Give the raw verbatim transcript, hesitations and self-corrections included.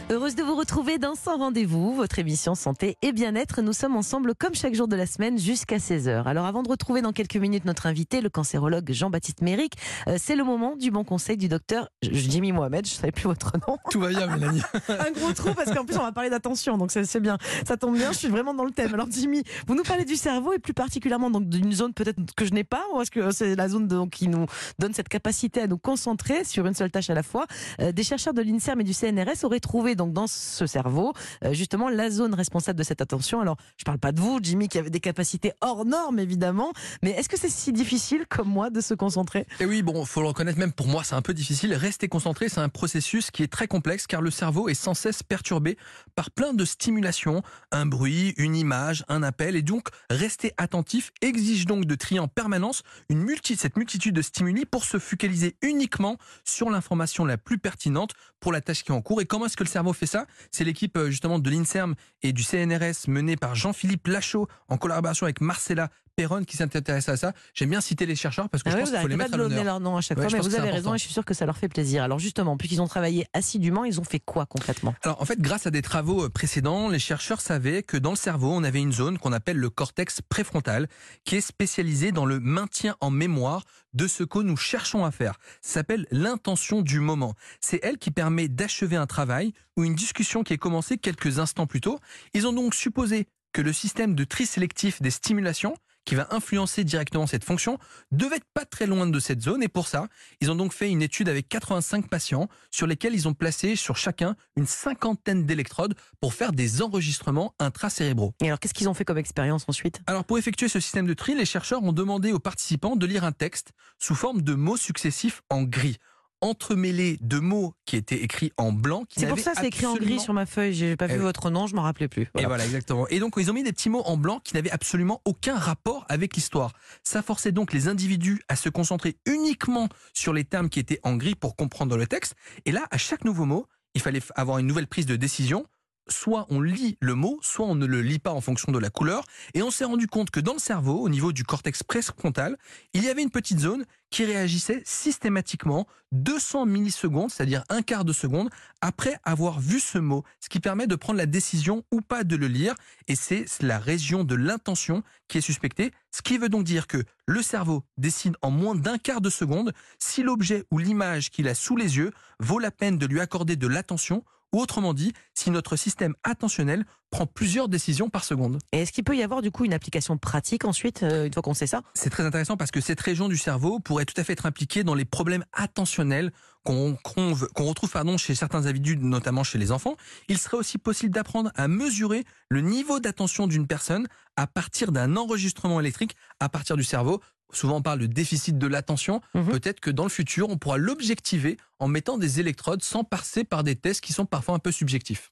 Heureuse de vous retrouver dans Sans Rendez-vous, votre émission santé et bien-être. Nous sommes ensemble comme chaque jour de la semaine jusqu'à seize heures. Alors avant de retrouver dans quelques minutes notre invité, le cancérologue Jean-Baptiste Méric, euh, c'est le moment du bon conseil du docteur Jimmy Mohamed. Je ne savais plus votre nom. Tout va bien, Mélanie. Un gros trou parce qu'en plus on va parler d'attention, donc c'est, c'est bien. Ça tombe bien, je suis vraiment dans le thème. Alors Jimmy, vous nous parlez du cerveau et plus particulièrement donc d'une zone peut-être que je n'ai pas, ou est-ce que c'est la zone donc, qui nous donne cette capacité à nous concentrer sur une seule tâche à la fois. Euh, des chercheurs de l'INSERM et du C N R S auraient trouvé donc dans ce cerveau euh, justement la zone responsable de cette attention. Alors je parle pas de vous, Jimmy, qui avez des capacités hors normes évidemment, mais est-ce que c'est si difficile comme moi de se concentrer? Et oui, bon, faut le reconnaître, même pour moi c'est un peu difficile. Rester concentré, c'est un processus qui est très complexe car le cerveau est sans cesse perturbé par plein de stimulations, un bruit, une image, un appel, et donc rester attentif exige donc de trier en permanence une multi, cette multitude de stimuli pour se focaliser uniquement sur l'information la plus pertinente pour la tâche qui est en cours. Et comment est-ce que le cerveau fait ça? C'est l'équipe justement de l'INSERM et du C N R S menée par Jean-Philippe Lachaud en collaboration avec Marcella Perron qui s'intéresse à ça. J'aime bien citer les chercheurs parce que ah je oui, pense qu'il faut les mettre à l'honneur. Leur nom à chaque ouais, fois, mais vous avez raison important. et je suis sûre que ça leur fait plaisir. Alors justement, puisqu'ils ont travaillé assidûment, ils ont fait quoi concrètement? Alors en fait, grâce à des travaux précédents, les chercheurs savaient que dans le cerveau, on avait une zone qu'on appelle le cortex préfrontal qui est spécialisée dans le maintien en mémoire de ce que nous cherchons à faire. Ça s'appelle l'intention du moment. C'est elle qui permet d'achever un travail ou une discussion qui est commencée quelques instants plus tôt. Ils ont donc supposé que le système de tri sélectif des stimulations qui va influencer directement cette fonction, devait être pas très loin de cette zone. Et pour ça, ils ont donc fait une étude avec quatre-vingt-cinq patients sur lesquels ils ont placé sur chacun une cinquantaine d'électrodes pour faire des enregistrements intracérébraux. Et alors, qu'est-ce qu'ils ont fait comme expérience ensuite? Alors, pour effectuer ce système de tri, les chercheurs ont demandé aux participants de lire un texte sous forme de mots successifs en gris, entremêlés de mots qui étaient écrits en blanc. C'est pour ça que c'est écrit en gris sur ma feuille. J'ai pas vu eh votre nom, je m'en rappelais plus. Voilà. Et voilà, exactement. Et donc, ils ont mis des petits mots en blanc qui n'avaient absolument aucun rapport avec l'histoire. Ça forçait donc les individus à se concentrer uniquement sur les termes qui étaient en gris pour comprendre le texte. Et là, à chaque nouveau mot, il fallait avoir une nouvelle prise de décision. Soit on lit le mot, soit on ne le lit pas en fonction de la couleur. Et on s'est rendu compte que dans le cerveau, au niveau du cortex préfrontal, il y avait une petite zone qui réagissait systématiquement deux cents millisecondes, c'est-à-dire un quart de seconde, après avoir vu ce mot, ce qui permet de prendre la décision ou pas de le lire. Et c'est la région de l'intention qui est suspectée, ce qui veut donc dire que le cerveau décide en moins d'un quart de seconde si l'objet ou l'image qu'il a sous les yeux vaut la peine de lui accorder de l'attention, ou autrement dit, si notre système attentionnel prend plusieurs décisions par seconde. Et est-ce qu'il peut y avoir du coup une application pratique ensuite, euh, une fois qu'on sait ça? C'est très intéressant parce que cette région du cerveau pourrait tout à fait être impliquée dans les problèmes attentionnels qu'on, qu'on, qu'on retrouve pardon, chez certains individus, notamment chez les enfants. Il serait aussi possible d'apprendre à mesurer le niveau d'attention d'une personne à partir d'un enregistrement électrique à partir du cerveau. Souvent on parle de déficit de l'attention, mmh. Peut-être que dans le futur on pourra l'objectiver en mettant des électrodes sans passer par des tests qui sont parfois un peu subjectifs.